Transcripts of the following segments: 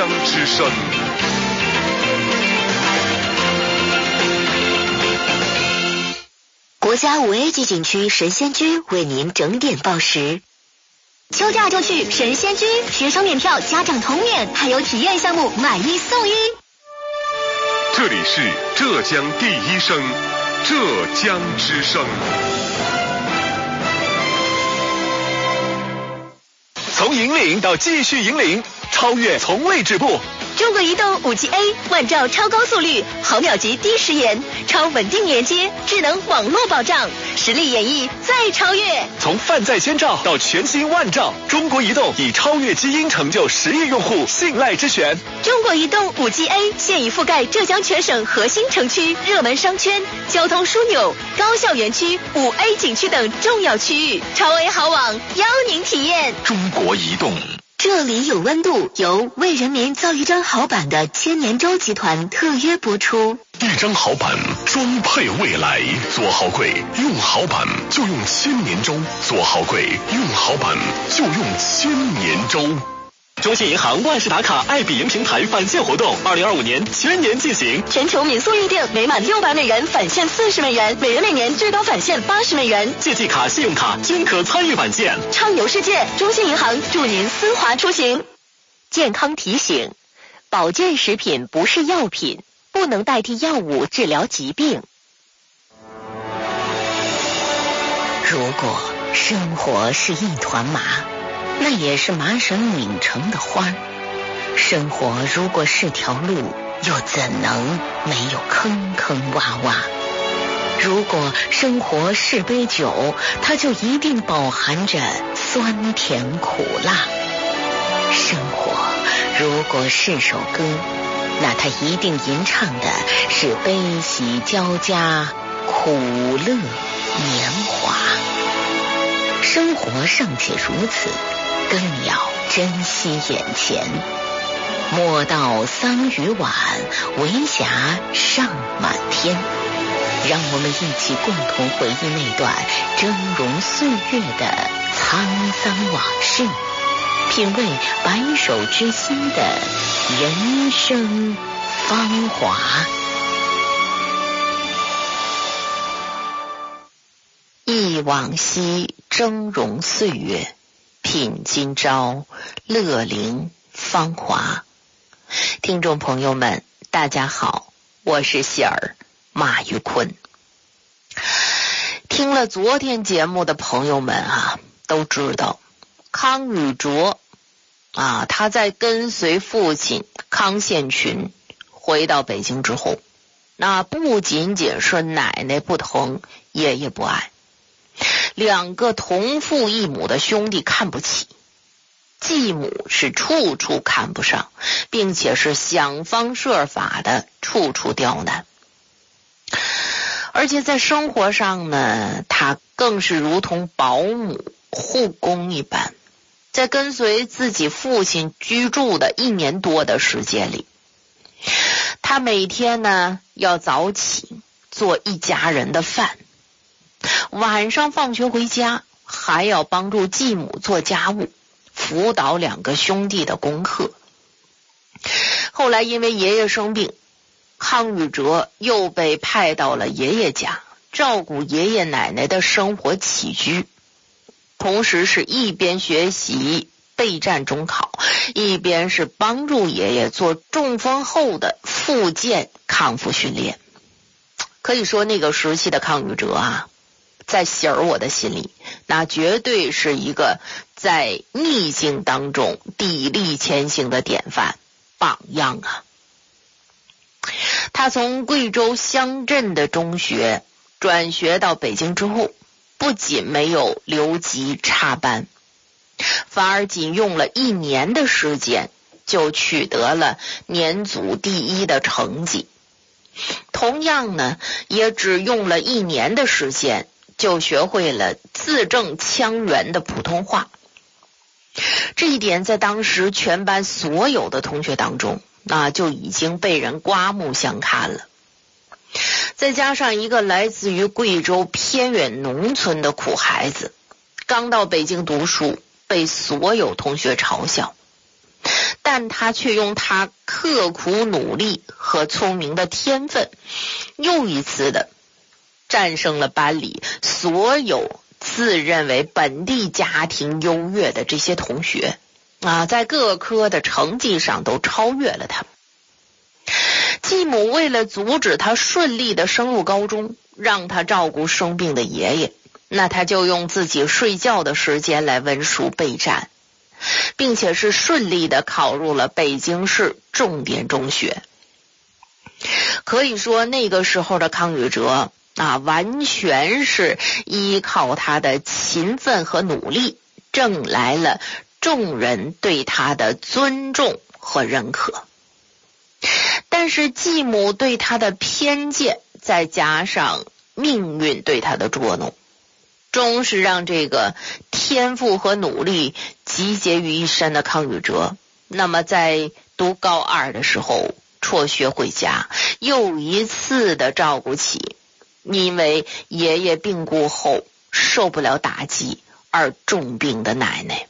江之声。 国家5A 级景区神仙居为您整点报时。 休假就去神仙居，学生免票，家长同免，还有体验项目买一送一。 这里是浙江第一声，浙江之声。 从引领到继续引领，超越从未止步。 中国移动 5G A 万兆超高速率，毫秒级低时延，超稳定连接，智能网络保障，实力演绎再超越。 从泛在千兆到全新万兆，中国移动以超越基因成就10亿用户信赖之选。 中国移动 5G A 现已覆盖浙江全省核心城区、热门商圈、交通枢纽、高校园区、5A 景区等重要区域，超 A 好网邀您体验。 中国移动。 这里有温度，由为人民造一张好板的千年舟集团特约播出。 一张好板，装配未来。做好柜，用好板就用千年舟；做好柜，用好板就用千年舟。 中信银行万事达卡爱彼迎平台返现活动，2025年全年进行， 全球民宿预订每满600美元返现40美元，每人每年最高返现80美元， 借记卡、信用卡均可参与返现， 畅游世界。中信银行祝您丝滑出行。 健康提醒：保健食品不是药品，不能代替药物治疗疾病。如果生活是一团麻，那也是麻绳拧成的花。生活如果是条路，又怎能没有坑坑洼洼？如果生活是杯酒，它就一定饱含着酸甜苦辣。生活如果是首歌，那它一定吟唱的是悲喜交加，苦乐年华。生活尚且如此，更要珍惜眼前。莫道桑榆晚，为霞尚满天。让我们一起共同回忆那段峥嵘岁月的沧桑往事，品味白首之心的人生芳华。忆往昔峥嵘岁月，品今朝乐龄芳华。听众朋友们，大家好，我是喜儿马玉坤。听了昨天节目的朋友们都知道康宇哲他在跟随父亲康宪群回到北京之后，那不仅仅是奶奶不疼，爷爷不爱，两个同父异母的兄弟看不起，继母是处处看不上，并且是想方设法的处处刁难。而且在生活上呢，他更是如同保姆护工一般，在跟随自己父亲居住的1年多的时间里，他每天呢要早起做一家人的饭，晚上放学回家还要帮助继母做家务，辅导2个兄弟的功课。后来因为爷爷生病，康宇哲又被派到了爷爷家，照顾爷爷奶奶的生活起居，同时是一边学习备战中考，一边是帮助爷爷做中风后的复健康复训练。可以说那个时期的康宇哲在喜儿我的心里，那绝对是一个在逆境当中砥砺前行的典范榜样他从贵州乡镇的中学转学到北京之后，不仅没有留级插班，反而仅用了1年的时间就取得了年组第1的成绩。同样呢，也只用了1年的时间就学会了字正腔圆的普通话。这一点在当时全班所有的同学当中，那就已经被人刮目相看了。再加上一个来自于贵州偏远农村的苦孩子，刚到北京读书，被所有同学嘲笑。 但他却用他刻苦努力和聪明的天分，又一次的战胜了班里所有自认为本地家庭优越的这些同学在各科的成绩上都超越了他。继母为了阻止他顺利的升入高中，让他照顾生病的爷爷，那他就用自己睡觉的时间来温书备战，并且是顺利的考入了北京市重点中学。可以说那个时候的康宇哲完全是依靠他的勤奋和努力，挣来了众人对他的尊重和认可。但是继母对他的偏见，再加上命运对他的捉弄，终是让这个天赋和努力集结于一身的康宇哲，那么在读高2的时候辍学回家，又一次的照顾起因为爷爷病故后受不了打击而重病的奶奶。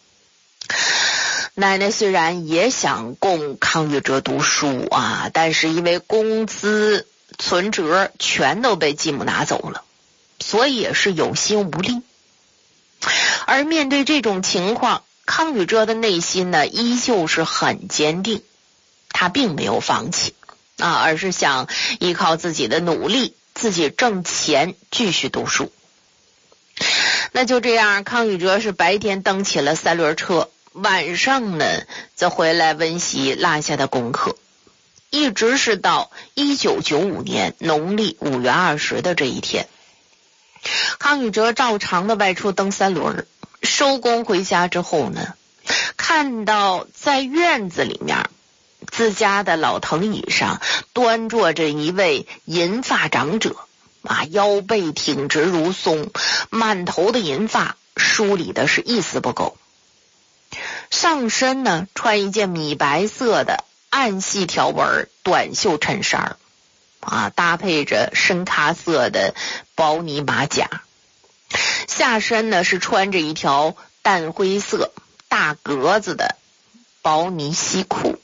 奶奶虽然也想供康宇哲读书但是因为工资存折全都被继母拿走了，所以也是有心无力。而面对这种情况，康宇哲的内心呢依旧是很坚定，他并没有放弃而是想依靠自己的努力，自己挣钱继续读书。那就这样，康宇哲是白天蹬起了3轮车，晚上呢则回来温习落下的功课，一直是到1995年农历5月20的这一天，康宇哲照常的外出蹬3轮，收工回家之后呢，看到在院子里面自家的老藤椅上端坐着一位银发长者腰背挺直如松，满头的银发梳理的是一丝不苟，上身呢穿一件米白色的暗细条纹短袖衬衫搭配着深咖色的薄呢马甲，下身呢是穿着一条淡灰色大格子的薄呢西裤，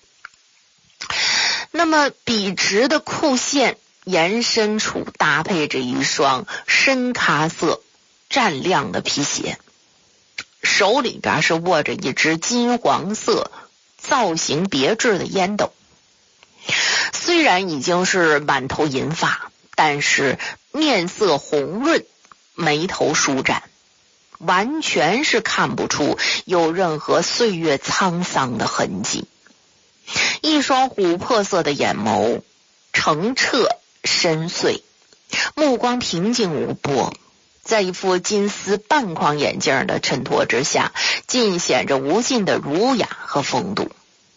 那么笔直的裤线延伸处搭配着一双深咖色湛亮的皮鞋，手里边是握着一只金黄色造型别致的烟斗。虽然已经是满头银发，但是面色红润，眉头舒展，完全是看不出有任何岁月沧桑的痕迹。一双琥珀色的眼眸澄澈深邃，目光平静无波，在一副金丝半框眼镜的衬托之下，尽显着无尽的儒雅和风度。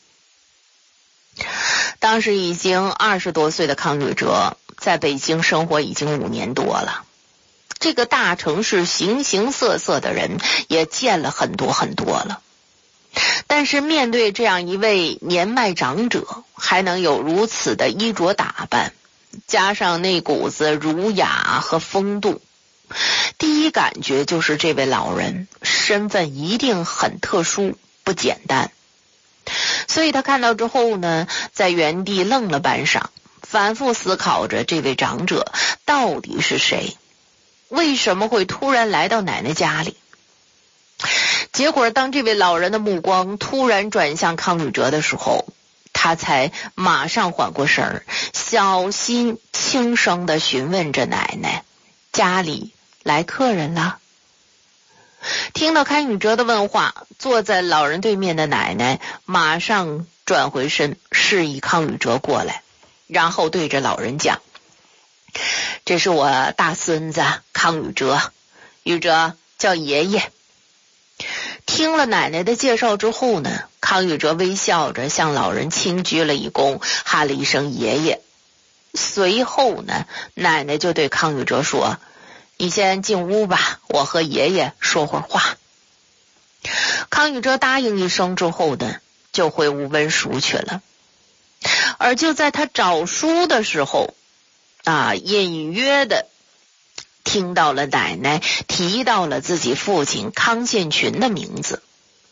当时已经20多岁的康宇哲在北京生活已经5年多了，这个大城市形形色色的人也见了很多很多了，但是面对这样一位年迈长者，还能有如此的衣着打扮，加上那股子儒雅和风度，第一感觉就是这位老人身份一定很特殊，不简单。所以他看到之后呢，在原地愣了半晌，反复思考着这位长者到底是谁，为什么会突然来到奶奶家里。结果当这位老人的目光突然转向康宇哲的时候，他才马上缓过神儿，小心轻声地询问着奶奶，家里来客人了。听到康宇哲的问话，坐在老人对面的奶奶马上转回身，示意康宇哲过来，然后对着老人讲，这是我大孙子康宇哲，宇哲叫爷爷。听了奶奶的介绍之后呢，康宇哲微笑着向老人轻鞠了一躬，喊了一声爷爷。随后呢，奶奶就对康宇哲说，你先进屋吧，我和爷爷说会儿话。康宇哲答应一声之后呢，就回屋温书去了。而就在他找书的时候隐约的听到了奶奶提到了自己父亲康建群的名字，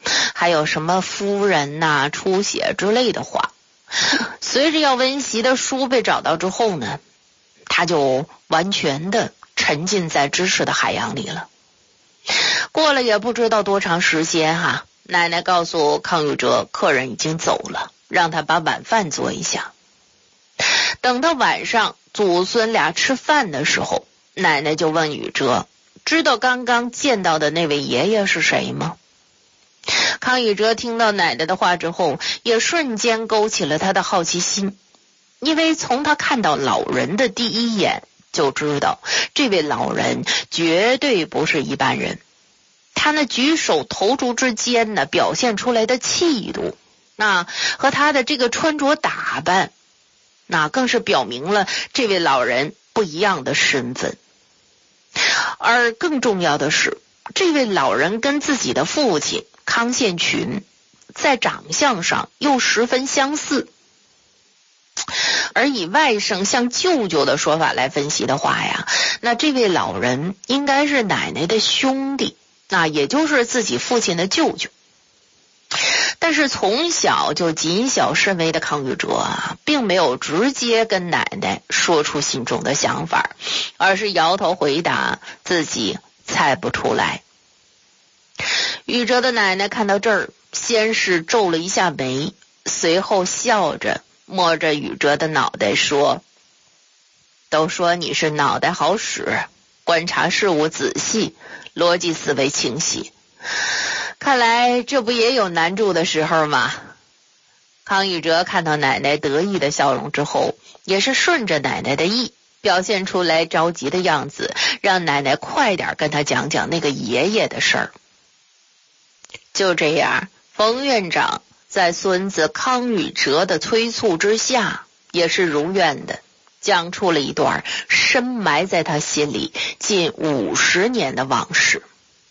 还有什么夫人呐、出血之类的话。随着要温习的书被找到之后呢，他就完全的沉浸在知识的海洋里了。过了也不知道多长时间哈，奶奶告诉康宇哲客人已经走了，让他把晚饭做一下。等到晚上祖孙俩吃饭的时候，奶奶就问宇哲，知道刚刚见到的那位爷爷是谁吗？康宇哲听到奶奶的话之后，也瞬间勾起了他的好奇心，因为从他看到老人的第一眼就知道这位老人绝对不是一般人。他那举手投足之间呢，表现出来的气度，那和他的这个穿着打扮，那更是表明了这位老人不一样的身份。而更重要的是，这位老人跟自己的父亲康宪群在长相上又十分相似。而以外甥像舅舅的说法来分析的话呀，那这位老人应该是奶奶的兄弟，那也就是自己父亲的舅舅。但是从小就谨小慎微的康宇哲啊，并没有直接跟奶奶说出心中的想法，而是摇头回答自己猜不出来。宇哲的奶奶看到这儿，先是皱了一下眉，随后笑着摸着宇哲的脑袋说，都说你是脑袋好使，观察事物仔细，逻辑思维清晰，看来这不也有难住的时候吗？康宇哲看到奶奶得意的笑容之后，也是顺着奶奶的意，表现出来着急的样子，让奶奶快点跟他讲讲那个爷爷的事儿。就这样，冯院长在孙子康宇哲的催促之下，也是如愿的讲出了一段深埋在他心里近50年的往事。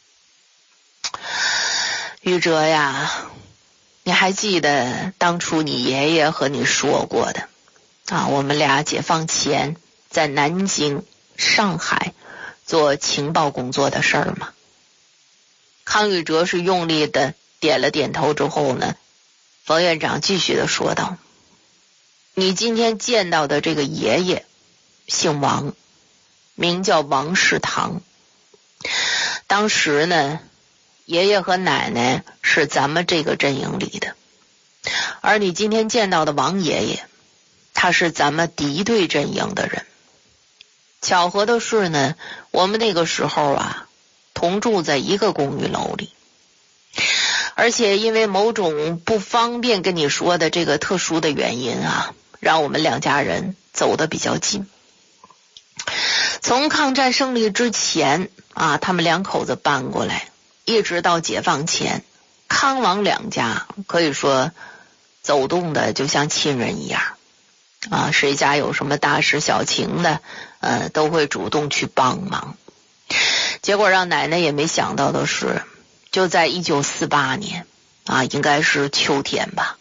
宇哲呀，你还记得当初你爷爷和你说过的我们俩解放前在南京、上海做情报工作的事儿吗？康宇哲是用力的点了点头之后呢，冯院长继续的说道，你今天见到的这个爷爷姓王，名叫王世堂。当时呢，爷爷和奶奶是咱们这个阵营里的，而你今天见到的王爷爷，他是咱们敌对阵营的人。巧合的是呢，我们那个时候同住在一个公寓楼里，而且因为某种不方便跟你说的这个特殊的原因让我们两家人走得比较近。从抗战胜利之前他们两口子搬过来，一直到解放前，康王两家可以说走动的就像亲人一样谁家有什么大事小情的都会主动去帮忙。结果让奶奶也没想到的是，就在1948年应该是秋天吧，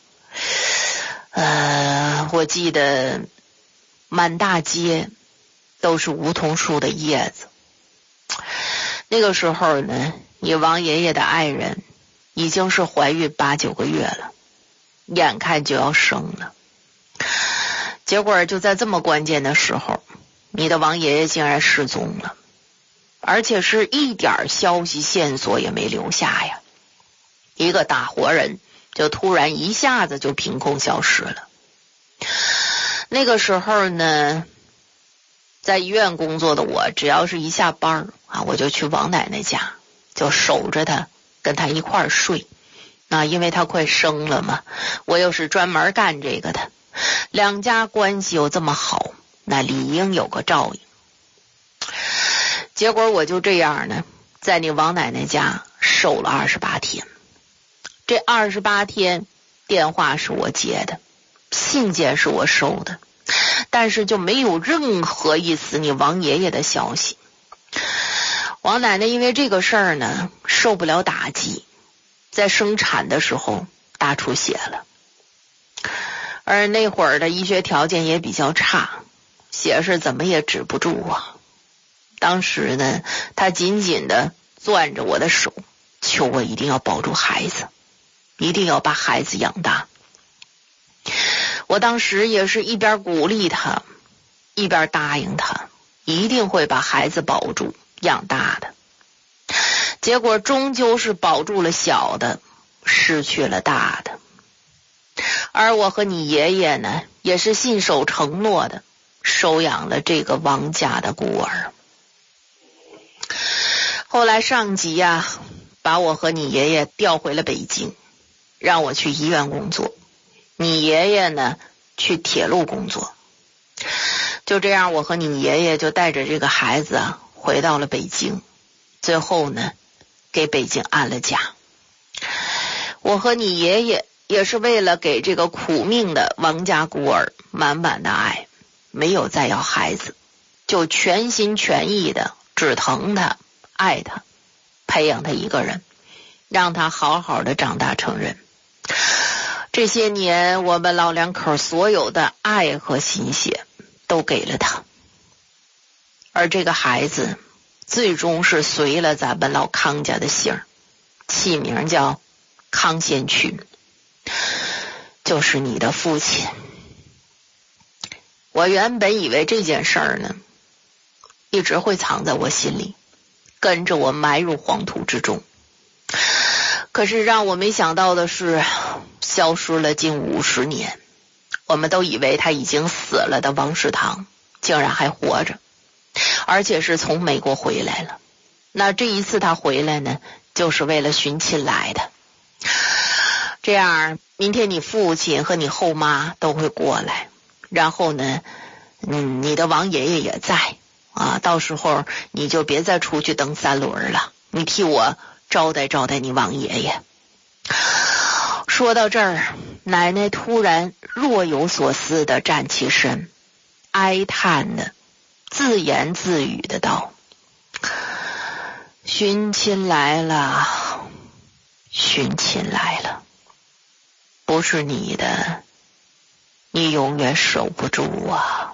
我记得满大街都是梧桐树的叶子。那个时候呢，你王爷爷的爱人已经是怀孕8、9个月了，眼看就要生了。结果就在这么关键的时候，你的王爷爷竟然失踪了，而且是一点消息线索也没留下呀。一个大活人就突然一下子就凭空消失了。那个时候呢，在医院工作的我，只要是一下班我就去王奶奶家，就守着她，跟她一块儿睡。因为她快生了嘛，我又是专门干这个的，两家关系又这么好，那理应有个照应。结果我就这样呢，在你王奶奶家守了28天。这28天，电话是我接的，信件是我收的，但是就没有任何一丝你王爷爷的消息。王奶奶因为这个事儿呢，受不了打击，在生产的时候大出血了。而那会儿的医学条件也比较差，血是怎么也止不住当时呢，她紧紧的攥着我的手，求我一定要保住孩子。 一定要把孩子养大。我当时也是一边鼓励他，一边答应他一定会把孩子保住养大的。结果终究是保住了小的，失去了大的。而我和你爷爷呢，也是信守承诺的，收养了这个王家的孤儿。后来上级啊，把我和你爷爷调回了北京，让我去医院工作，你爷爷呢去铁路工作。就这样，我和你爷爷就带着这个孩子啊回到了北京，最后呢给北京安了家。我和你爷爷也是为了给这个苦命的王家孤儿满满的爱，没有再要孩子，就全心全意的只疼他爱他，培养他一个人，让他好好的长大成人。这些年我们老两口所有的爱和心血都给了他，而这个孩子最终是随了咱们老康家的姓，起名叫康宪群，就是你的父亲。我原本以为这件事儿呢一直会藏在我心里，跟着我埋入黄土之中，可是让我没想到的是，消失了近50年，我们都以为他已经死了的王世堂竟然还活着，而且是从美国回来了。那这一次他回来呢，就是为了寻亲来的。这样明天你父亲和你后妈都会过来，然后呢你的王爷爷也在啊，到时候你就别再出去蹬三轮了，你替我招待招待你王爷爷。说到这儿，奶奶突然若有所思地站起身，哀叹的自言自语的道：寻亲来了，寻亲来了，不是你的，你永远守不住啊。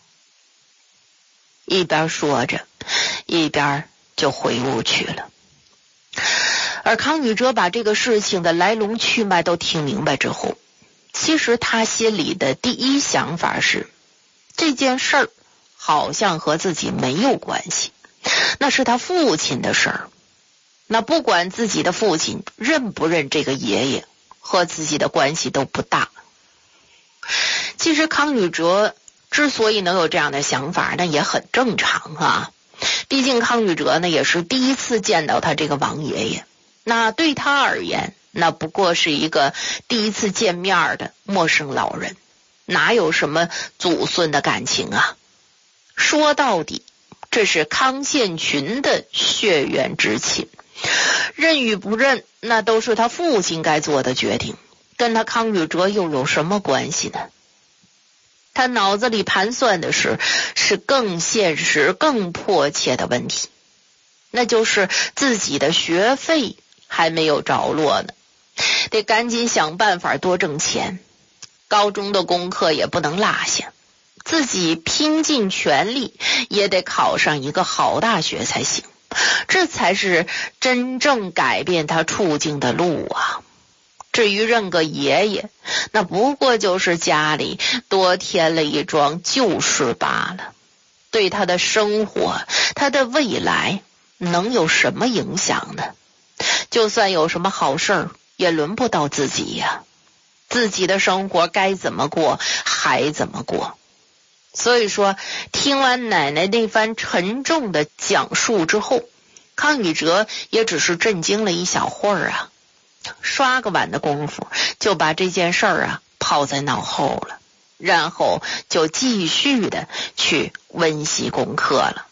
一边说着，一边就回屋去了。而康宇哲把这个事情的来龙去脉都听明白之后，其实他心里的第一想法是，这件事儿好像和自己没有关系，那是他父亲的事儿。那不管自己的父亲认不认这个爷爷，和自己的关系都不大。其实康宇哲之所以能有这样的想法，那也很正常啊。毕竟康宇哲呢也是第一次见到他这个王爷爷，那对他而言，那不过是一个第一次见面的陌生老人，哪有什么祖孙的感情啊？说到底，这是康宪群的血缘之亲，认与不认，那都是他父亲该做的决定，跟他康宇哲又有什么关系呢？他脑子里盘算的是更现实更迫切的问题，那就是自己的学费还没有着落呢，得赶紧想办法多挣钱，高中的功课也不能落下，自己拼尽全力也得考上一个好大学才行，这才是真正改变他处境的路啊。至于认个爷爷，那不过就是家里多添了一桩旧事罢了，对他的生活，他的未来能有什么影响呢？就算有什么好事儿，也轮不到自己呀。自己的生活该怎么过还怎么过。所以说，听完奶奶那番沉重的讲述之后，康宇哲也只是震惊了一小会儿啊，刷个碗的功夫就把这件事儿啊抛在脑后了，然后就继续的去温习功课了。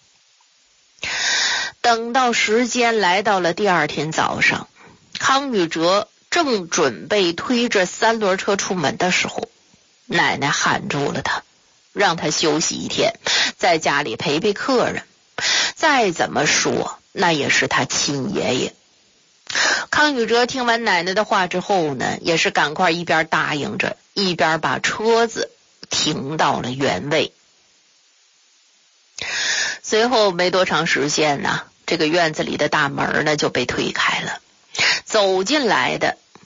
等到时间来到了第二天早上，康宇哲正准备推着三轮车出门的时候，奶奶喊住了他，让他休息一天，在家里陪陪客人。再怎么说，那也是他亲爷爷。康宇哲听完奶奶的话之后呢，也是赶快一边答应着，一边把车子停到了原位。随后没多长时间呢，这个院子里的大门呢就被推开了，走进来的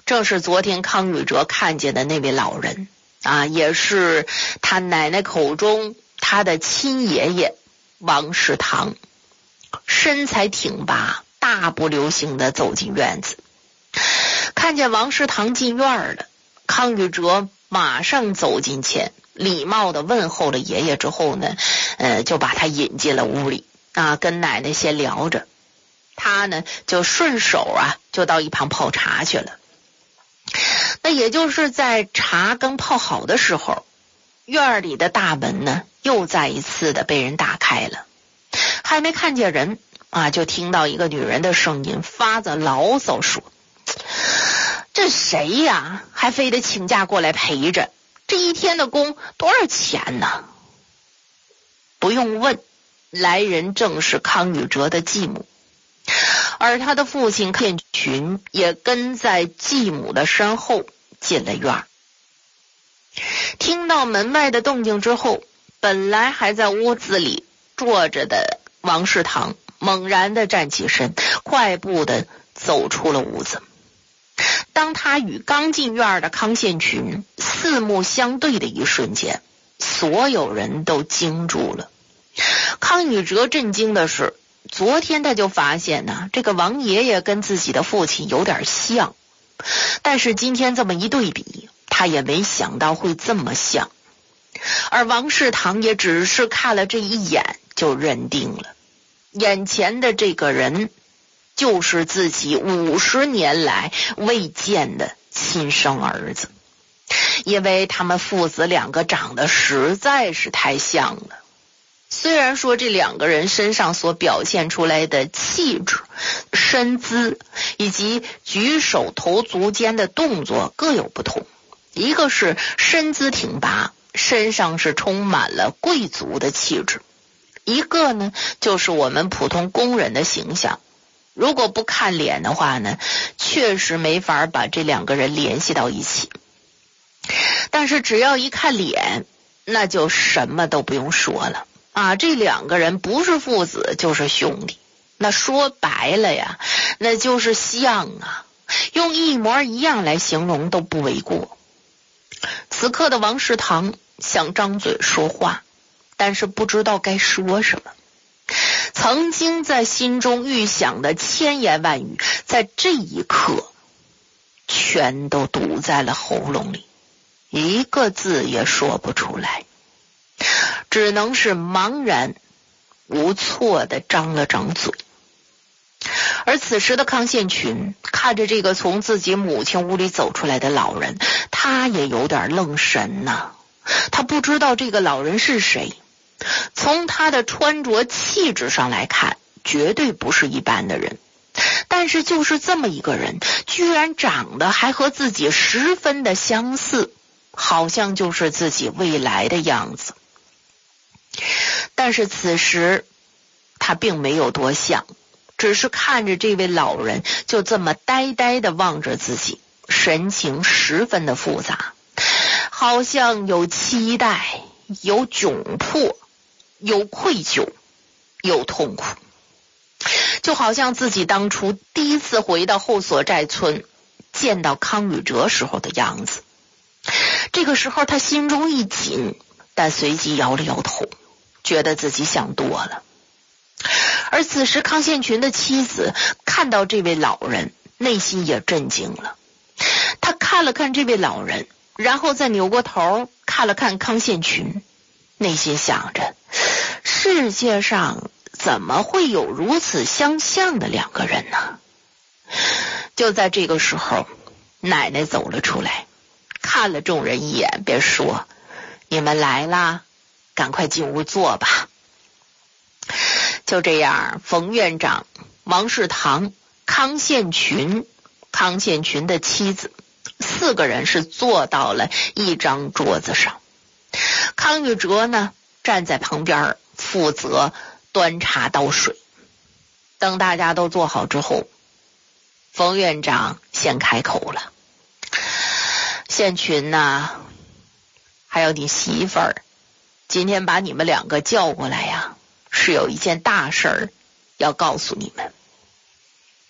正是昨天康宇哲看见的那位老人啊，也是他奶奶口中他的亲爷爷王世堂。身材挺拔，大步流星地走进院子。看见王世堂进院了，康宇哲马上走进前，礼貌地问候了爷爷之后呢，就把他引进了屋里啊，跟奶奶先聊着。他呢就顺手就到一旁泡茶去了。那也就是在茶刚泡好的时候，院里的大门呢又再一次的被人打开了。还没看见人就听到一个女人的声音发着牢骚说：“这谁呀？还非得请假过来陪着？这一天的工多少钱呢？”不用问，来人正是康宇哲的继母，而他的父亲康群也跟在继母的身后进了院。听到门外的动静之后，本来还在屋子里坐着的王世堂猛然地站起身，快步地走出了屋子。当他与刚进院的康宪群四目相对的一瞬间，所有人都惊住了。康宇哲震惊的是，昨天他就发现这个王爷爷跟自己的父亲有点像，但是今天这么一对比，他也没想到会这么像。而王世堂也只是看了这一眼就认定了，眼前的这个人就是自己50年来未见的亲生儿子，因为他们父子两个长得实在是太像了。虽然说这两个人身上所表现出来的气质、身姿以及举手投足间的动作各有不同，一个是身姿挺拔，身上是充满了贵族的气质，一个呢就是我们普通工人的形象。如果不看脸的话呢，确实没法把这两个人联系到一起。但是只要一看脸，那就什么都不用说了这两个人不是父子就是兄弟，那说白了呀，那就是像用一模一样来形容都不为过。此刻的王世堂想张嘴说话，但是不知道该说什么。曾经在心中预想的千言万语，在这一刻全都堵在了喉咙里，一个字也说不出来，只能是茫然无措地张了张嘴。而此时的康宪群看着这个从自己母亲屋里走出来的老人，他也有点愣神他不知道这个老人是谁，从他的穿着气质上来看，绝对不是一般的人，但是就是这么一个人，居然长得还和自己十分的相似，好像就是自己未来的样子。但是此时他并没有多想，只是看着这位老人就这么呆呆地望着自己，神情十分的复杂，好像有期待，有窘迫，有愧疚，有痛苦，就好像自己当初第一次回到后所寨村见到康宇哲时候的样子。这个时候他心中一紧，但随即摇了摇头，觉得自己想多了。而此时康宪群的妻子看到这位老人，内心也震惊了。他看了看这位老人，然后再扭过头看了看康宪群，内心想着，世界上怎么会有如此相像的两个人呢？就在这个时候，奶奶走了出来，看了众人一眼，便说：“你们来啦，赶快进屋坐吧。”就这样，冯院长、王世堂、康宪群的妻子4个人是坐到了一张桌子上。康宇哲呢，站在旁边负责端茶倒水。等大家都坐好之后，冯院长先开口了：“宪群还有你媳妇儿，今天把你们2个叫过来是有一件大事儿要告诉你们。”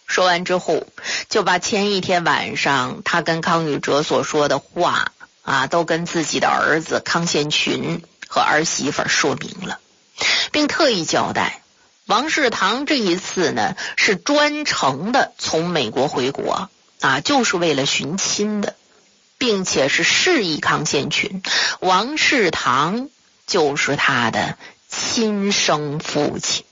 说完之后，就把前一天晚上他跟康宇哲所说的话都跟自己的儿子康宪群和儿媳妇说明了，并特意交代王世堂这一次呢是专程的从美国回国就是为了寻亲的，并且是示意康宪群王世堂就是他的亲生父亲。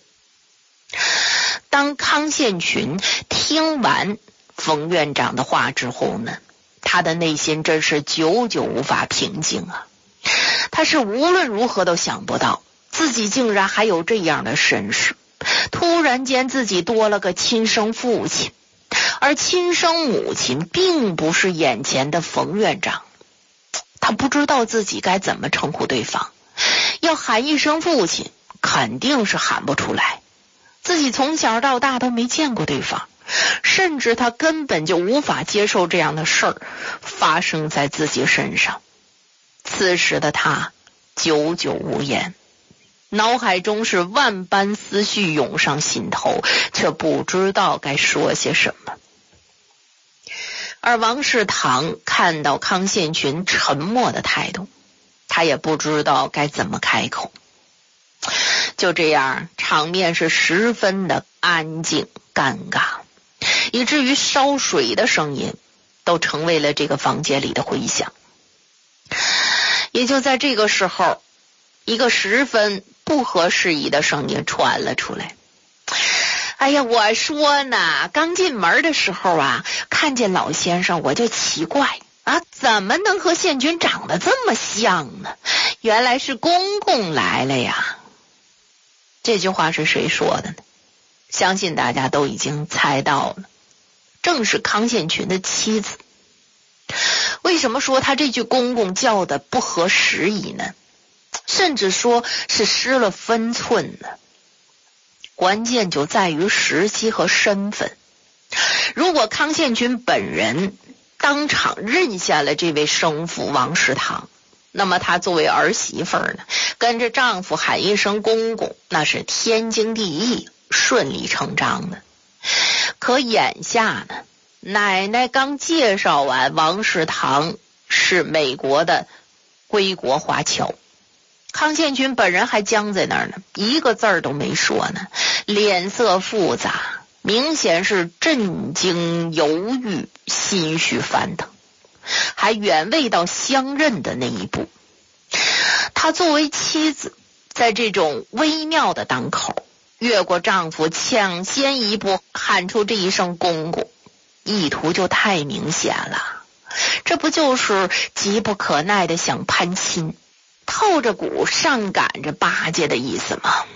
当康宪群听完冯院长的话之后呢，他的内心真是久久无法平静他是无论如何都想不到自己竟然还有这样的身世，突然间自己多了个亲生父亲，而亲生母亲并不是眼前的冯院长。他不知道自己该怎么称呼对方，要喊一声父亲肯定是喊不出来，自己从小到大都没见过对方，甚至他根本就无法接受这样的事儿发生在自己身上。此时的他久久无言，脑海中是万般思绪涌上心头，却不知道该说些什么。而王世堂看到康宪群沉默的态度，他也不知道该怎么开口。就这样，场面是十分的安静尴尬，以至于烧水的声音都成为了这个房间里的回响。也就在这个时候，一个十分不合时宜的声音传了出来。哎呀，我说呢，刚进门的时候看见老先生我就奇怪怎么能和宪群长得这么像呢？原来是公公来了呀。这句话是谁说的呢？相信大家都已经猜到了，正是康宪群的妻子。为什么说他这句公公叫的不合时宜呢？甚至说是失了分寸呢？关键就在于时机和身份。如果康宪群本人当场认下了这位生父王世堂，那么她作为儿媳妇呢，跟着丈夫喊一声公公，那是天经地义，顺理成章的。可眼下呢，奶奶刚介绍完王世堂是美国的归国华侨，康宪群本人还僵在那儿呢，一个字儿都没说呢，脸色复杂，明显是震惊、犹豫、心绪翻腾，还远未到相认的那一步。她作为妻子，在这种微妙的当口，越过丈夫，抢先一步喊出这一声公公，意图就太明显了。这不就是急不可耐的想攀亲，透着股上赶着巴结的意思吗？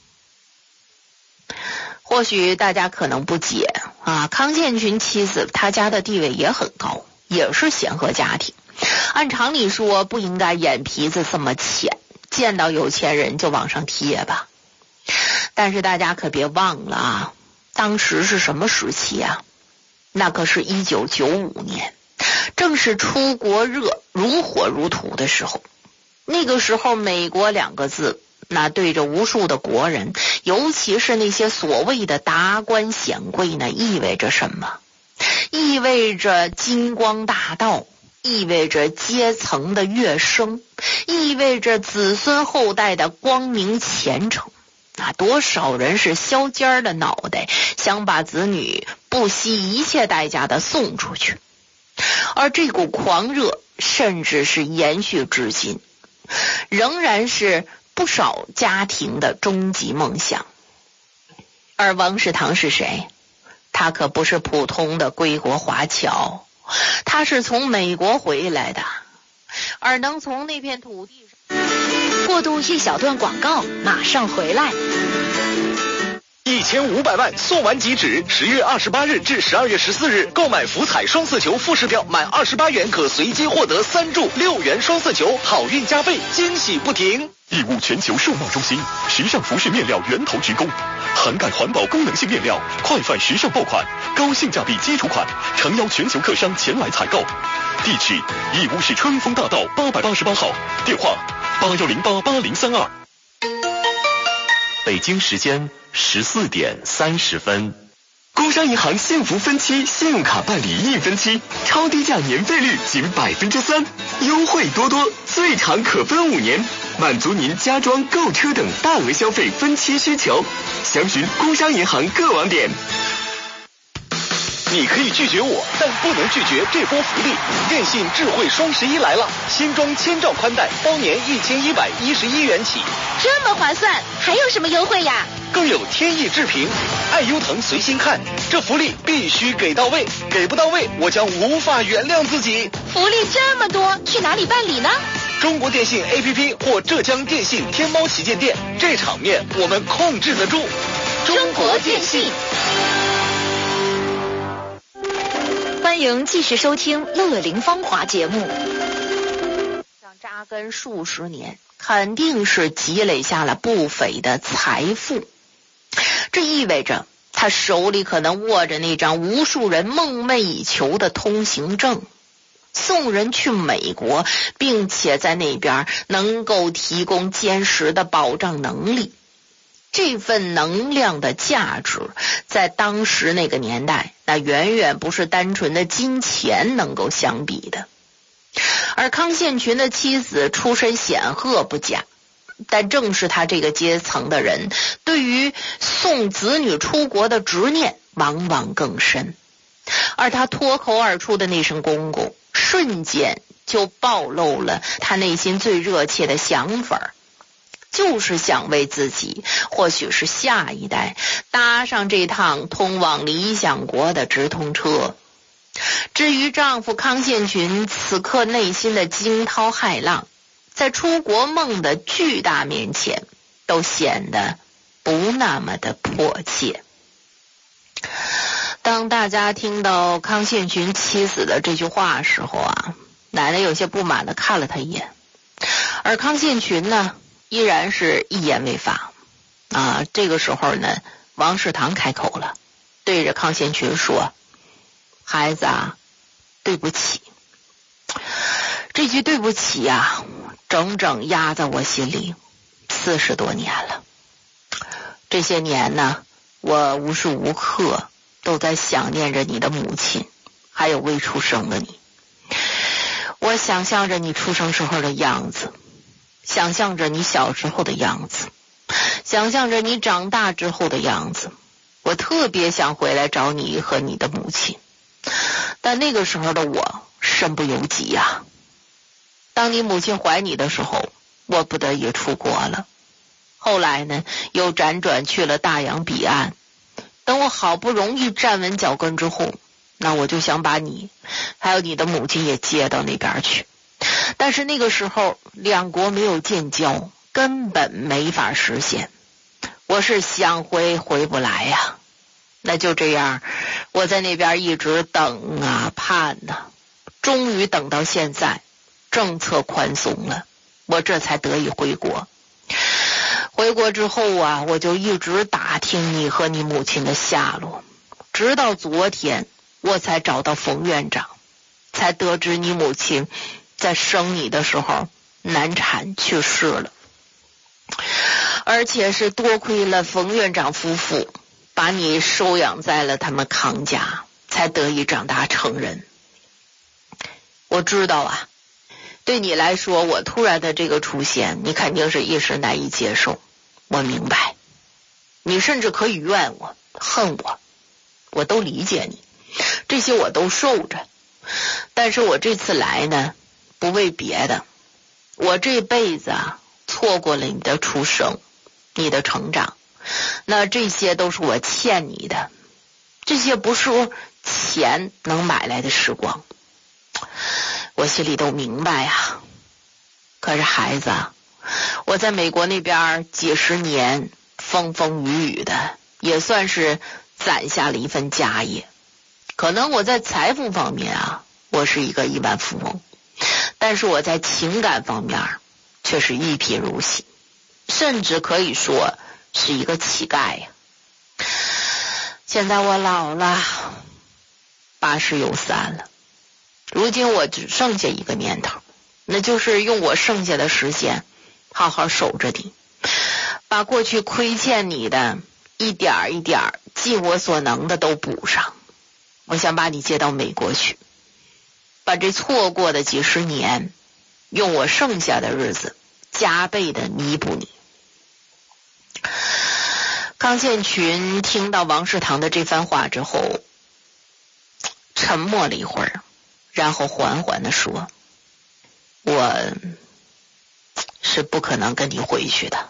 或许大家可能不解康宪群妻子他家的地位也很高，也是显赫家庭，按常理说不应该眼皮子这么浅，见到有钱人就往上贴吧。但是大家可别忘了当时是什么时期那可是1995年，正是出国热如火如荼的时候。那个时候美国两个字，那对着无数的国人，尤其是那些所谓的达官显贵呢，意味着什么？意味着金光大道，意味着阶层的跃升，意味着子孙后代的光明前程。多少人是削尖的脑袋，想把子女不惜一切代价的送出去。而这股狂热甚至是延续至今，仍然是不少家庭的终极梦想。而王世堂是谁？他可不是普通的归国华侨，他是从美国回来的，而能从那片土地上。 过渡一小段广告，马上回来。 1500万送完即止，10月28日至12月14日，购买福彩双色球复式票满28元可随机获得3注6元双色球，好运加倍，惊喜不停。 义乌全球售贸中心，时尚服饰面料源头直供，涵盖环保功能性面料，快犯时尚爆款，高性价比基础款，诚邀全球客商前来采购。地址：义乌市春风大道888号，电话81088032。 北京时间14点30分。 工商银行幸福分期信用卡办理1分期，超低价年费率仅3%，优惠多多，最长可分5年，满足您家装、购车等大额消费分期需求。详询工商银行各网点。 你可以拒绝我，但不能拒绝这波福利。电信智慧双11来了，新装1000兆宽带，包年1111元起。 这么划算，还有什么优惠呀？ 更有天翼智屏，爱优腾随心看，这福利必须给到位，给不到位我将无法原谅自己。 福利这么多，去哪里办理呢？ 中国电信 APP 或浙江电信天猫旗舰店，这场面我们控制得住。 中国电信。欢迎继续收听《乐龄芳华》节目。 想扎根数十年，肯定是积累下了不菲的财富。这意味着他手里可能握着那张无数人梦寐以求的通行证，送人去美国，并且在那边能够提供坚实的保障能力。这份能量的价值在当时那个年代，那远远不是单纯的金钱能够相比的。而康宪群的妻子出身显赫不假，但正是他这个阶层的人，对于送子女出国的执念往往更深。而他脱口而出的那声公公，瞬间就暴露了他内心最热切的想法，就是想为自己，或许是下一代，搭上这趟通往理想国的直通车。至于丈夫康宪群此刻内心的惊涛骇浪，在出国梦的巨大面前，都显得不那么的迫切。当大家听到康宪群妻子的这句话时候啊，奶奶有些不满地看了他一眼，而康宪群呢，依然是一言未发。这个时候呢，王世堂开口了，对着康宪群说：“孩子啊，对不起。”这句对不起啊，整整压在我心里40多年了。这些年呢，我无时无刻都在想念着你的母亲，还有未出生的你。我想象着你出生时候的样子，想象着你小时候的样子，想象着你长大之后的样子。我特别想回来找你和你的母亲，但那个时候的我身不由己呀。当你母亲怀你的时候，我不得已出国了，后来呢，又辗转去了大洋彼岸。等我好不容易站稳脚跟之后，那我就想把你还有你的母亲也接到那边去。但是那个时候两国没有建交，根本没法实现。我是想回不来呀。那就这样，我在那边一直等啊盼啊，终于等到现在政策宽松了，我这才得以回国。回国之后啊，我就一直打听你和你母亲的下落，直到昨天我才找到冯院长，才得知你母亲在生你的时候难产去世了，而且是多亏了冯院长夫妇把你收养在了他们康家，才得以长大成人。我知道啊，对你来说我突然的这个出现，你肯定是一时难以接受，我明白。你甚至可以怨我恨我，我都理解你，这些我都受着。但是我这次来呢，不为别的，我这辈子啊错过了你的出生，你的成长，那这些都是我欠你的，这些不是钱能买来的时光，我心里都明白啊。可是孩子，我在美国那边几十年风风雨雨的，也算是攒下了一份家业。可能我在财富方面啊，我是一个亿万富翁，但是我在情感方面却是一贫如洗，甚至可以说是一个乞丐呀。现在我老了，80有3了，如今我只剩下一个念头，那就是用我剩下的时间好好守着你，把过去亏欠你的一点一点尽我所能的都补上。我想把你接到美国去，把这错过的几十年，用我剩下的日子加倍的弥补你。康宪群听到王世堂的这番话之后，沉默了一会儿，然后缓缓地说，我是不可能跟你回去的。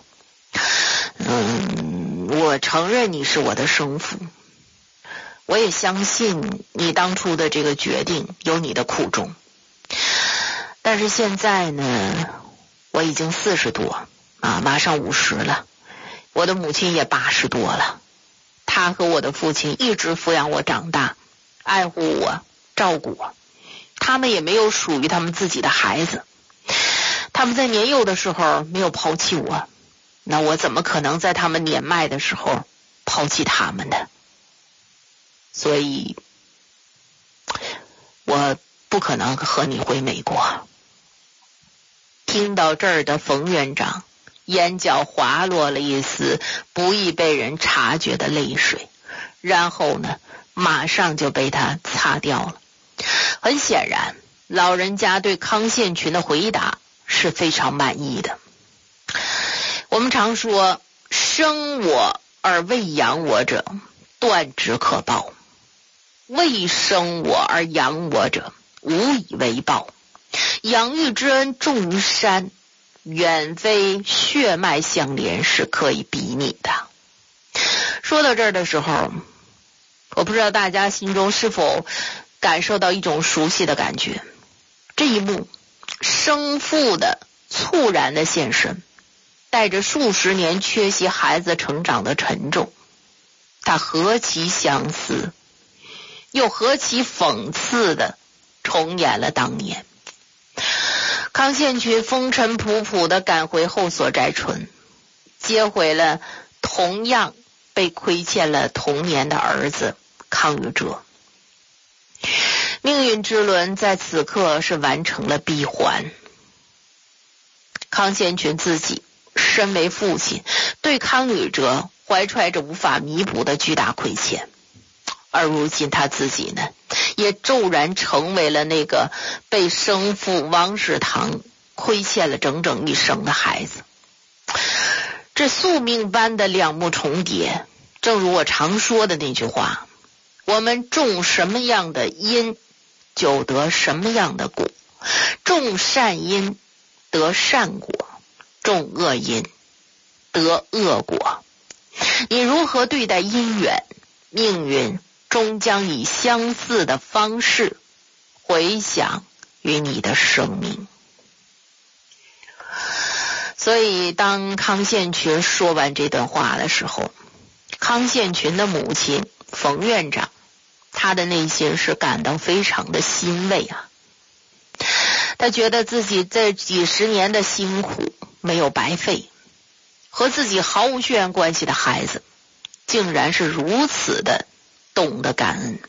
我承认你是我的生父，我也相信你当初的这个决定有你的苦衷，但是现在呢，我已经40多马上50了，我的母亲也80多了，她和我的父亲一直抚养我长大，爱护我，照顾我，他们也没有属于他们自己的孩子，他们在年幼的时候没有抛弃我，那我怎么可能在他们年迈的时候抛弃他们呢？所以我不可能和你回美国。听到这儿的冯院长眼角滑落了一丝不易被人察觉的泪水，然后呢，马上就被他擦掉了。很显然，老人家对康宪群的回答是非常满意的。我们常说，生我而未养我者，断之可报；未生我而养我者，无以为报。养育之恩重于山，远非血脉相连是可以比拟的。说到这儿的时候，我不知道大家心中是否感受到一种熟悉的感觉。这一幕，生父的猝然的现身，带着数十年缺席孩子成长的沉重，他何其相似，又何其讽刺的重演了当年。康宪群风尘仆仆地赶回后所在村，接回了同样被亏欠了童年的儿子康宇哲。命运之轮在此刻是完成了闭环。康宪群自己身为父亲，对康宇哲怀揣着无法弥补的巨大亏欠，而如今他自己呢，也骤然成为了那个被生父王世堂亏欠了整整一生的孩子。这宿命般的两幕重叠，正如我常说的那句话，我们种什么样的因，就得什么样的果。种善因得善果，种恶因得恶果。你如何对待因缘，命运终将以相似的方式回响于你的生命。所以当康宪群说完这段话的时候，康宪群的母亲冯院长，他的内心是感到非常的欣慰啊。他觉得自己这几十年的辛苦没有白费，和自己毫无血缘关系的孩子竟然是如此的懂得感恩。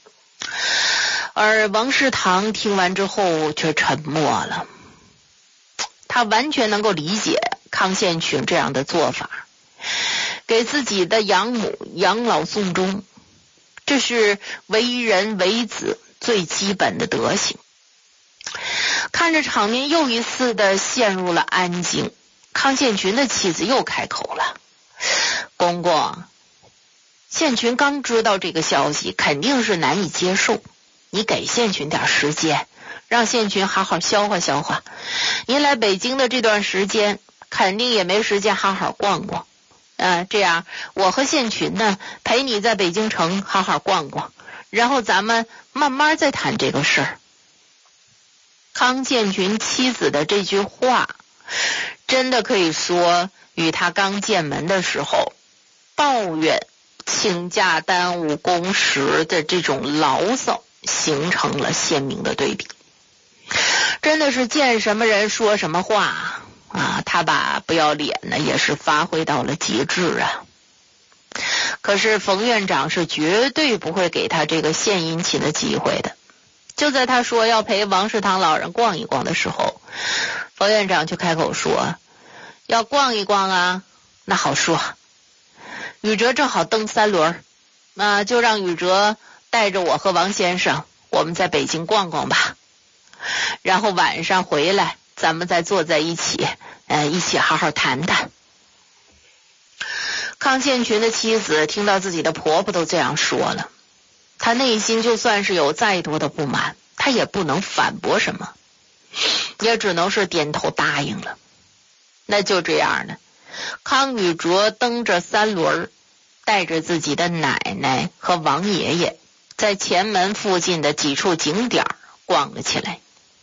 而王世堂听完之后却沉默了，他完全能够理解康宪群这样的做法，给自己的养母养老送终，这是为人为子最基本的德行。看着场面又一次的陷入了安静，康宪群的妻子又开口了，公公，宪群刚知道这个消息，肯定是难以接受，你给宪群点时间，让宪群好好消化消化。您来北京的这段时间，肯定也没时间好好逛逛。这样我和宪群呢，陪你在北京城好好逛逛，然后咱们慢慢再谈这个事儿。康宪群妻子的这句话，真的可以说与他刚进门的时候抱怨请假耽误工时的这种牢骚形成了鲜明的对比。真的是见什么人说什么话啊，他把不要脸呢也是发挥到了极致啊。可是冯院长是绝对不会给他这个献殷勤的机会的。就在他说要陪王世堂老人逛一逛的时候，冯院长就开口说，要逛一逛啊，那好说，宇哲正好蹬3轮， 那就让宇哲带着我和王先生，我们在北京逛逛吧，然后晚上回来咱们再坐在一起，一起好好谈谈。康建群的妻子听到自己的婆婆都这样说了，她内心就算是有再多的不满，她也不能反驳什么，也只能是点头答应了。那就这样呢，康宇哲蹬着三轮，带着自己的奶奶和王爷爷，在前门附近的几处景点逛了起来。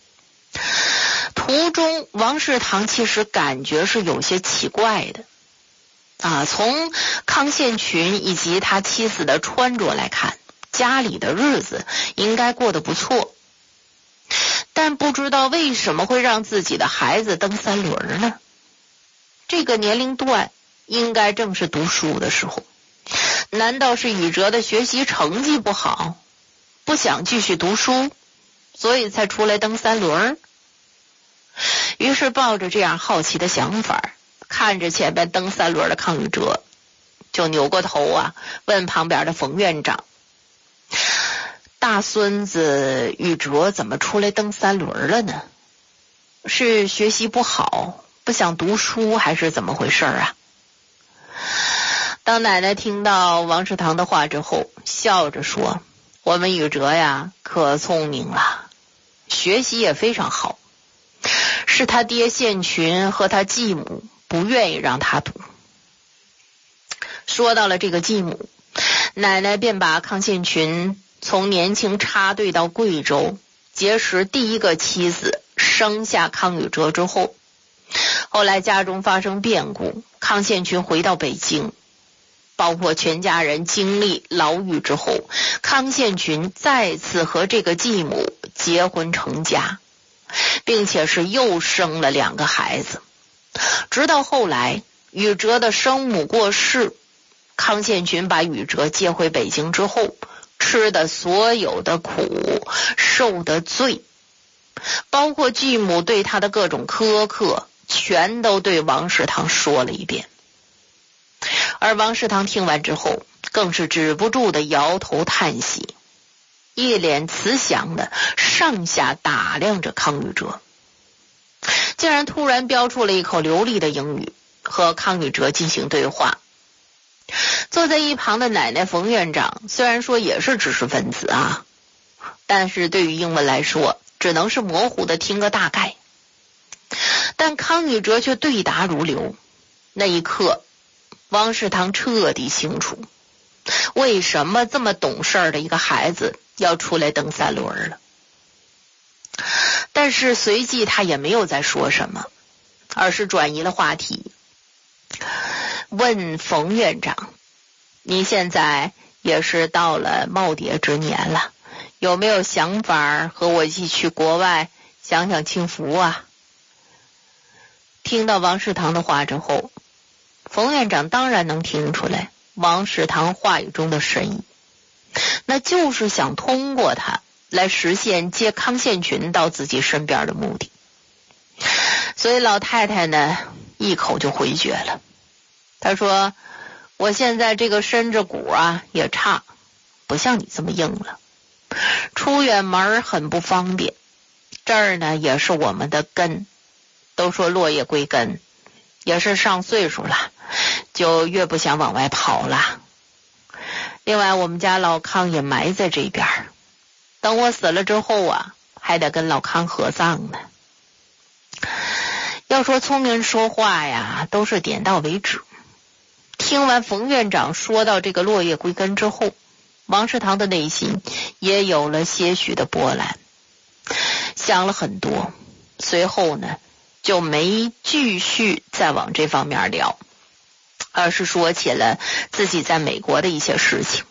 途中王世堂其实感觉是有些奇怪的从康宪群以及他妻子的穿着来看，家里的日子应该过得不错，但不知道为什么会让自己的孩子蹬三轮呢？这个年龄段应该正是读书的时候，难道是宇哲的学习成绩不好，不想继续读书，所以才出来蹬三轮？于是抱着这样好奇的想法，看着前边蹬三轮的康宇哲，就扭过头问旁边的冯院长，大孙子宇哲怎么出来蹬三轮了呢？是学习不好，不想读书，还是怎么回事啊？当奶奶听到王世堂的话之后，笑着说，我们宇哲呀可聪明了，学习也非常好，是他爹宪群和他继母不愿意让他读。说到了这个继母，奶奶便把康宪群从年轻插队到贵州，结识第一个妻子，生下康宇哲之后，后来家中发生变故，康宪群回到北京，包括全家人经历牢狱之后，康宪群再次和这个继母结婚成家，并且是又生了2个孩子。直到后来宇哲的生母过世，康宪群把宇哲接回北京之后，吃的所有的苦，受的罪，包括继母对他的各种苛刻，全都对王世堂说了一遍。而王世堂听完之后，更是止不住的摇头叹息，一脸慈祥的上下打量着康宇哲，竟然突然飙出了一口流利的英语，和康宇哲进行对话。坐在一旁的奶奶冯院长虽然说也是知识分子但是对于英文来说只能是模糊的听个大概，但康宇哲却对答如流。那一刻王世堂彻底清楚，为什么这么懂事的一个孩子要出来蹬三轮了。但是随即他也没有再说什么，而是转移了话题，问冯院长，你现在也是到了耄耋之年了，有没有想法和我一起去国外享享清福啊？听到王世堂的话之后，冯院长当然能听出来王世堂话语中的深意，那就是想通过他来实现接康宪群到自己身边的目的。所以老太太呢一口就回绝了，她说，我现在这个身子骨也差，不像你这么硬了，出远门很不方便，这儿呢也是我们的根，都说落叶归根，也是上岁数了，就越不想往外跑了。另外我们家老康也埋在这边，等我死了之后还得跟老康合葬呢。要说聪明人说话都是点到为止。听完冯院长说到这个落叶归根之后，王世堂的内心也有了些许的波澜，想了很多，随后呢就没继续再往这方面聊，而是说起了自己在美国的一些事情。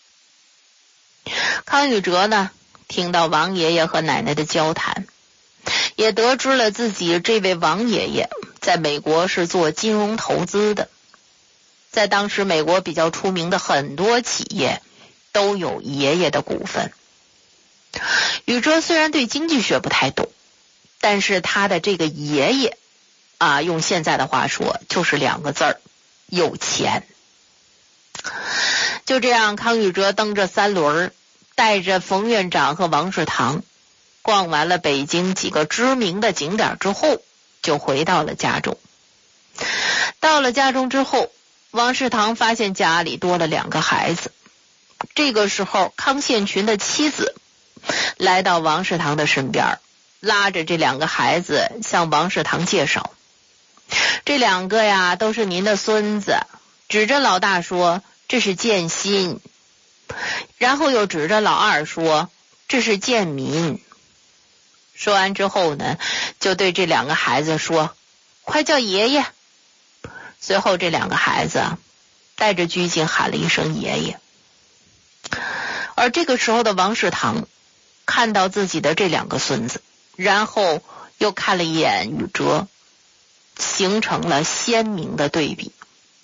康宇哲呢听到王爷爷和奶奶的交谈，也得知了自己这位王爷爷在美国是做金融投资的，在当时美国比较出名的很多企业都有爷爷的股份。宇哲虽然对经济学不太懂，但是他的这个爷爷用现在的话说就是2个字儿，有钱。 就这样，康宇哲蹬着三轮，带着冯院长和王世堂逛完了北京几个知名的景点之后，就回到了家中。到了家中之后，王世堂发现家里多了2个孩子。这个时候，康宪群的妻子来到王世堂的身边，拉着这2个孩子向王世堂介绍，这2个呀都是您的孙子，指着老大说这是建新，然后又指着老二说这是建民。说完之后呢，就对这2个孩子说，快叫爷爷。随后这2个孩子带着拘谨喊了一声爷爷。而这个时候的王世堂看到自己的这2个孙子，然后又看了一眼宇哲，形成了鲜明的对比。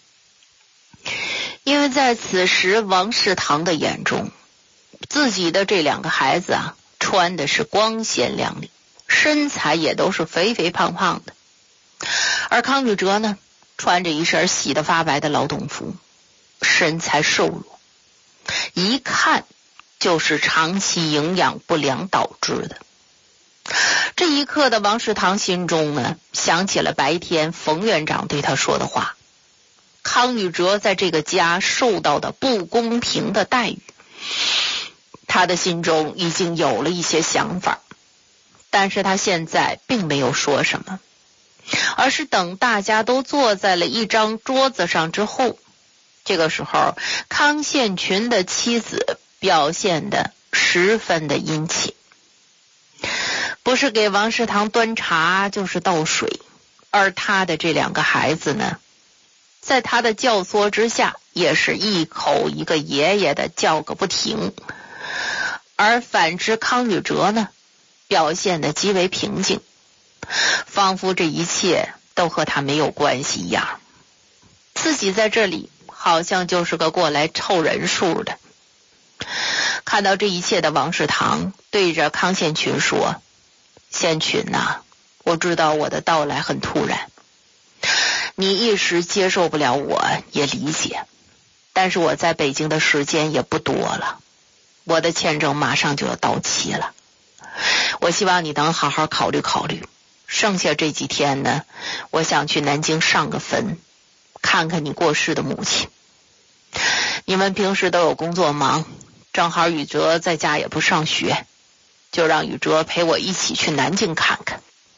因为在此时王世堂的眼中，自己的这2个孩子穿的是光鲜亮丽，身材也都是肥肥胖胖的，而康宇哲呢，穿着一身洗得发白的劳动服，身材瘦弱，一看就是长期营养不良导致的。这一刻的王世堂心中呢，想起了白天冯院长对他说的话，康宇哲在这个家受到的不公平的待遇，他的心中已经有了一些想法，但是他现在并没有说什么，而是等大家都坐在了一张桌子上之后，这个时候康宪群的妻子表现得十分的殷勤，不是给王世堂端茶就是倒水，而他的这2个孩子呢，在他的教唆之下，也是一口一个爷爷的叫个不停。而反之康宇哲呢，表现得极为平静，仿佛这一切都和他没有关系一样，自己在这里好像就是个过来凑人数的。看到这一切的王世堂对着康宪群说，宪群我知道我的到来很突然，你一时接受不了我也理解，但是我在北京的时间也不多了，我的签证马上就要到期了，我希望你能好好考虑考虑，剩下这几天呢，我想去南京上个坟，看看你过世的母亲。你们平时都有工作忙，正好宇哲在家也不上学，就让宇哲陪我一起去南京看看。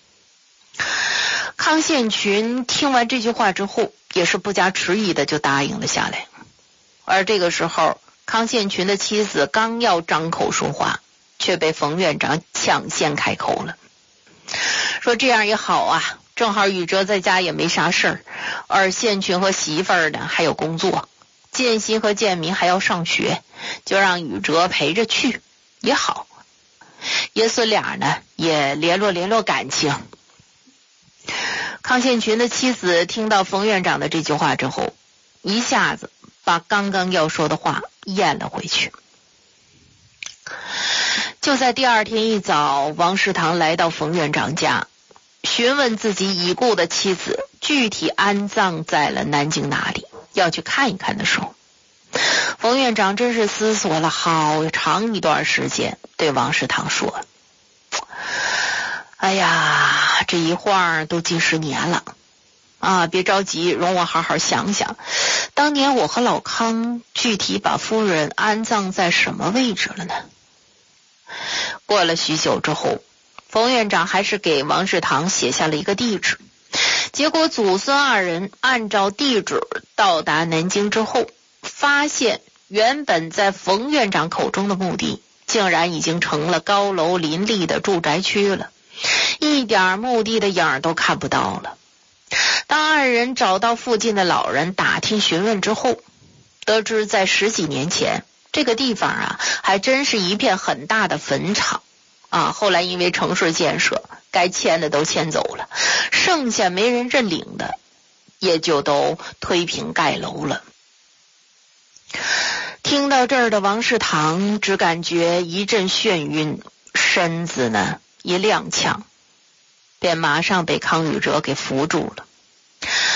康宪群听完这句话之后，也是不加迟疑的就答应了下来。而这个时候，康宪群的妻子刚要张口说话，却被冯院长抢先开口了，说这样也好正好宇哲在家也没啥事儿，而宪群和媳妇儿呢还有工作，建新和建民还要上学，就让宇哲陪着去也好，爷孙俩呢也联络联络感情。康宪群的妻子听到冯院长的这句话之后，一下子把刚刚要说的话咽了回去。就在第二天一早，王世堂来到冯院长家，询问自己已故的妻子具体安葬在了南京哪里，要去看一看的时候，冯院长真是思索了好长一段时间，对王世堂说，哎呀，这一晃都几十年了别着急，容我好好想想，当年我和老康具体把夫人安葬在什么位置了呢？过了许久之后，冯院长还是给王世堂写下了一个地址，结果祖孙2人按照地址到达南京之后，发现原本在冯院长口中的墓地竟然已经成了高楼林立的住宅区了，一点墓地的影儿都看不到了。当2人找到附近的老人打听询问之后，得知在10几年前，这个地方还真是一片很大的坟场后来因为城市建设，该迁的都迁走了，剩下没人认领的也就都推平盖楼了。听到这儿的王世堂只感觉一阵眩晕，身子呢一踉跄，便马上被康宇哲给扶住了。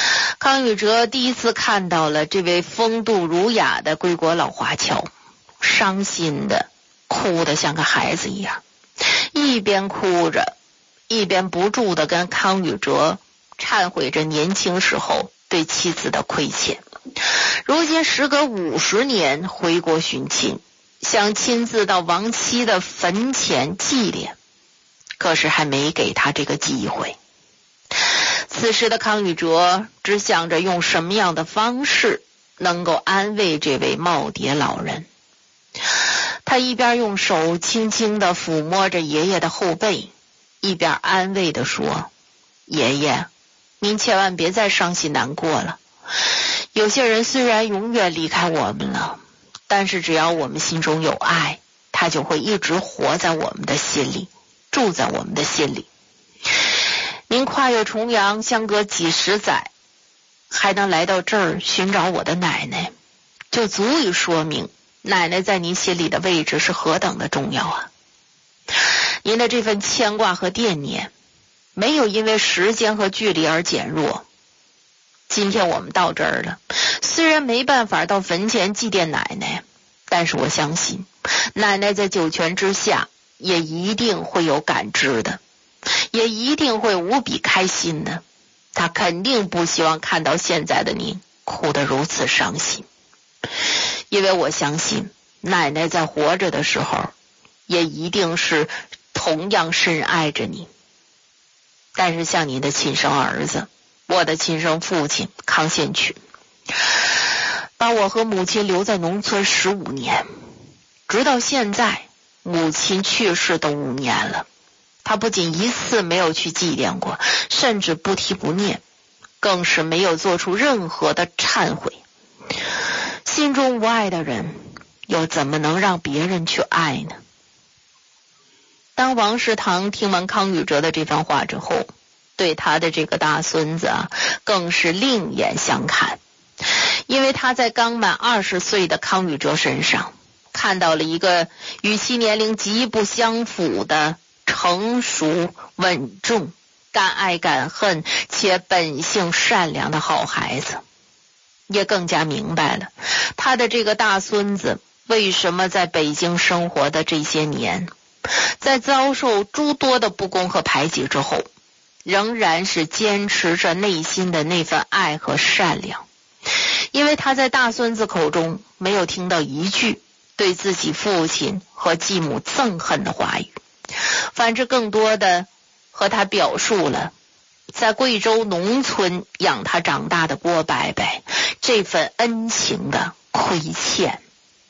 康宇哲第一次看到了这位风度儒雅的归国老华侨，伤心的哭得像个孩子一样，一边哭着一边不住地跟康宇哲忏悔着年轻时候对妻子的亏欠。如今时隔50年回国寻亲，想亲自到亡妻的坟前祭奠，可是还没给他这个机会。此时的康宇哲只想着用什么样的方式能够安慰这位耄耋老人。他一边用手轻轻地抚摸着爷爷的后背，一边安慰地说：爷爷，您千万别再伤心难过了。有些人虽然永远离开我们了，但是只要我们心中有爱，他就会一直活在我们的心里，住在我们的心里。您跨越重洋，相隔几十载，还能来到这儿寻找我的奶奶，就足以说明奶奶在您心里的位置是何等的重要啊！您的这份牵挂和惦念，没有因为时间和距离而减弱。今天我们到这儿了，虽然没办法到坟前祭奠奶奶，但是我相信奶奶在九泉之下也一定会有感知的，也一定会无比开心的。她肯定不希望看到现在的您哭得如此伤心，因为我相信奶奶在活着的时候也一定是同样深爱着你。但是像您的亲生儿子，我的亲生父亲康献群，把我和母亲留在农村15年，直到现在母亲去世都5年了，他不仅一次没有去祭奠过，甚至不提不念，更是没有做出任何的忏悔。心中无爱的人，又怎么能让别人去爱呢？当王世堂听完康宇哲的这番话之后，对他的这个大孙子更是另眼相看，因为他在刚满20岁的康宇哲身上看到了一个与其年龄极不相符的成熟稳重、敢爱敢恨且本性善良的好孩子，也更加明白了他的这个大孙子为什么在北京生活的这些年，在遭受诸多的不公和排挤之后，仍然是坚持着内心的那份爱和善良。因为他在大孙子口中没有听到一句对自己父亲和继母憎恨的话语，反之更多的和他表述了在贵州农村养他长大的郭伯伯这份恩情的亏欠。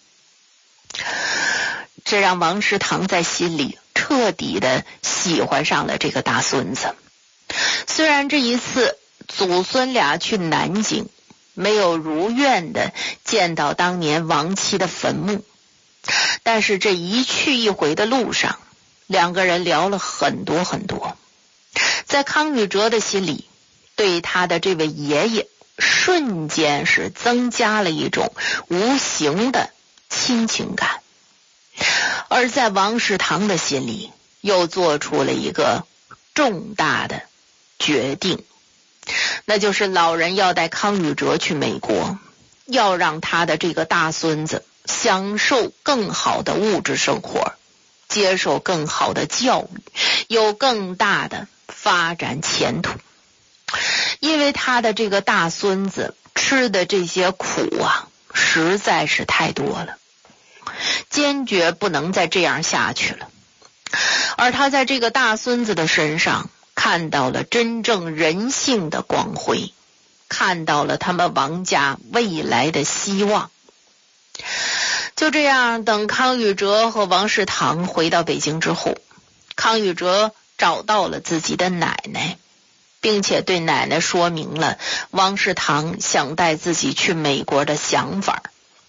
这让王世堂在心里彻底的喜欢上了这个大孙子。虽然这一次祖孙俩去南京没有如愿的见到当年亡妻的坟墓，但是这一去一回的路上，两个人聊了很多很多。在康宇哲的心里，对他的这位爷爷瞬间是增加了一种无形的亲情感，而在王世堂的心里又做出了一个重大的决定，那就是老人要带康宇哲去美国，要让他的这个大孙子享受更好的物质生活，接受更好的教育，有更大的发展前途。因为他的这个大孙子吃的这些苦实在是太多了，坚决不能再这样下去了。而他在这个大孙子的身上看到了真正人性的光辉，看到了他们王家未来的希望。就这样，等康宇哲和王世堂回到北京之后，康宇哲找到了自己的奶奶，并且对奶奶说明了王世堂想带自己去美国的想法。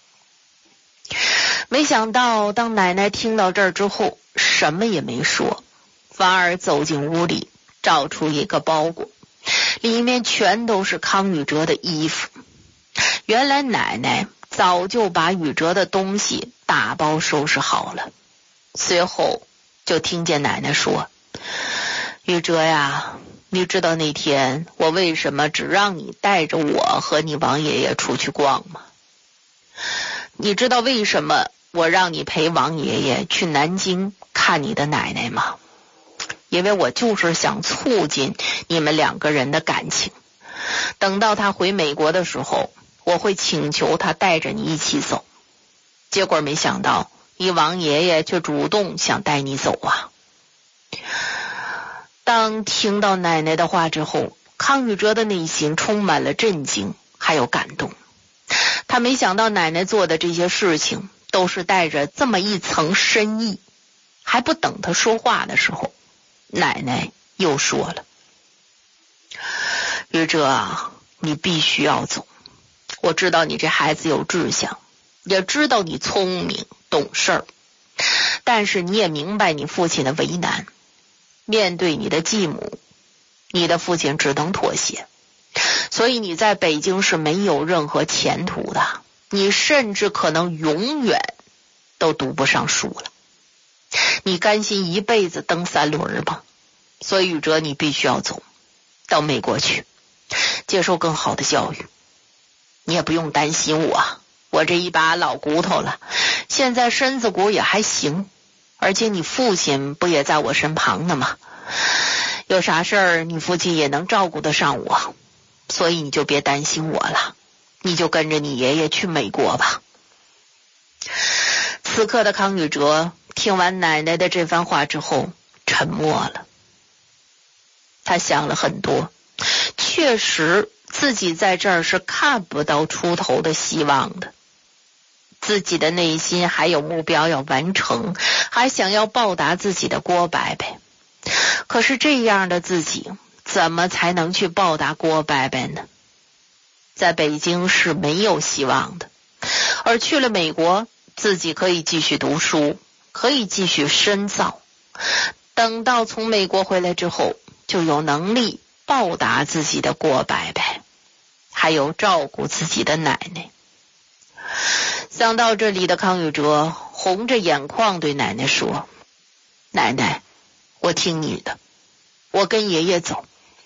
没想到当奶奶听到这儿之后，什么也没说，反而走进屋里找出一个包裹，里面全都是康宇哲的衣服。原来奶奶早就把宇哲的东西打包收拾好了。随后就听见奶奶说：宇哲呀， 你知道那天我为什么只让你带着我和你王爷爷出去逛吗？你知道为什么我让你陪王爷爷去南京看你的奶奶吗？因为我就是想促进你们两个人的感情。等到他回美国的时候，我会请求他带着你一起走。结果没想到你王爷爷却主动想带你走啊。当听到奶奶的话之后，康宇哲的内心充满了震惊还有感动。他没想到奶奶做的这些事情都是带着这么一层深意。还不等他说话的时候，奶奶又说了：宇哲啊，你必须要走。我知道你这孩子有志向，也知道你聪明懂事儿，但是你也明白你父亲的为难。面对你的继母，你的父亲只能妥协，所以你在北京是没有任何前途的，你甚至可能永远都读不上书了。你甘心一辈子蹬三轮吗？所以宇哲，你必须要走到美国去，接受更好的教育。你也不用担心我这一把老骨头了，现在身子骨也还行，而且你父亲不也在我身旁呢吗？有啥事儿你父亲也能照顾得上我，所以你就别担心我了，你就跟着你爷爷去美国吧。此刻的康宇哲听完奶奶的这番话之后沉默了。他想了很多，确实自己在这儿是看不到出头的希望的，自己的内心还有目标要完成，还想要报答自己的郭伯伯。可是这样的自己怎么才能去报答郭伯伯呢？在北京是没有希望的，而去了美国，自己可以继续读书，可以继续深造，等到从美国回来之后，就有能力报答自己的郭伯伯，还有照顾自己的奶奶。想到这里的康宇哲红着眼眶对奶奶说：奶奶，我听你的，我跟爷爷走。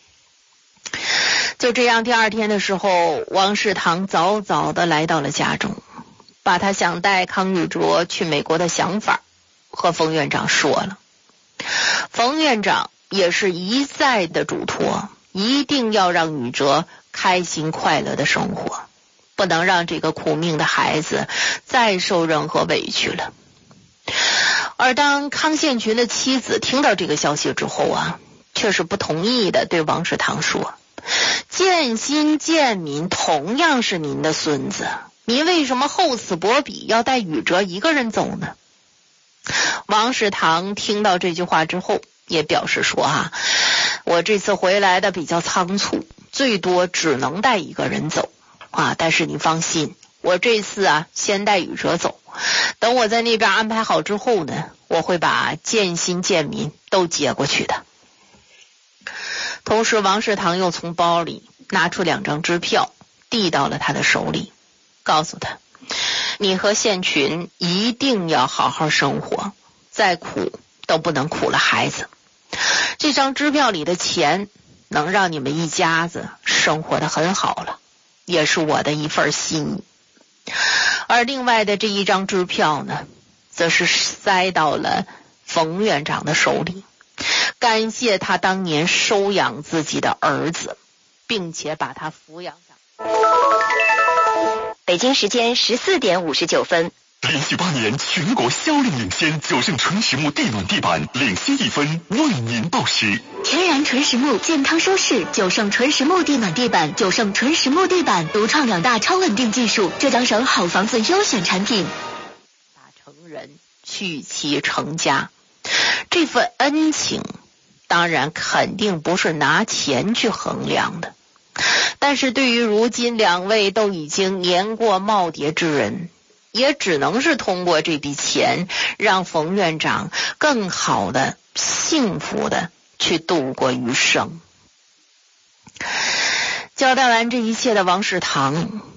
就这样，第二天的时候，王世堂早早的来到了家中，把他想带康宇哲去美国的想法和冯院长说了。冯院长也是一再的嘱托，一定要让宇哲开心快乐的生活，不能让这个苦命的孩子再受任何委屈了。而当康宪群的妻子听到这个消息之后啊，却是不同意的，对王世堂说：建新建民同样是您的孙子，您为什么厚此薄彼，要带宇哲一个人走呢？王世堂听到这句话之后也表示说我这次回来的比较仓促，最多只能带一个人走但是你放心，我这次先带宇哲走，等我在那边安排好之后呢，我会把建新建民都接过去的。同时王世堂又从包里拿出2张支票递到了他的手里，告诉他：你和宪群一定要好好生活，再苦都不能苦了孩子。这张支票里的钱能让你们一家子生活得很好了，也是我的一份心意。而另外的这一张支票呢，则是塞到了冯院长的手里，感谢他当年收养自己的儿子，并且把他抚养长。 北京时间14点59分。 连续8年全国销量领先，九盛纯实木地暖地板领先1分，为您报时。 天然纯实木，健康舒适，九盛纯实木地暖地板，九盛纯实木地板独创2大超稳定技术，浙江省好房子优选产品。 大成人娶妻成家，这份恩情当然肯定不是拿钱去衡量的，但是对于如今2位都已经年过耄耋之人，也只能是通过这笔钱让冯院长更好的幸福的去度过余生。交代完这一切的王世堂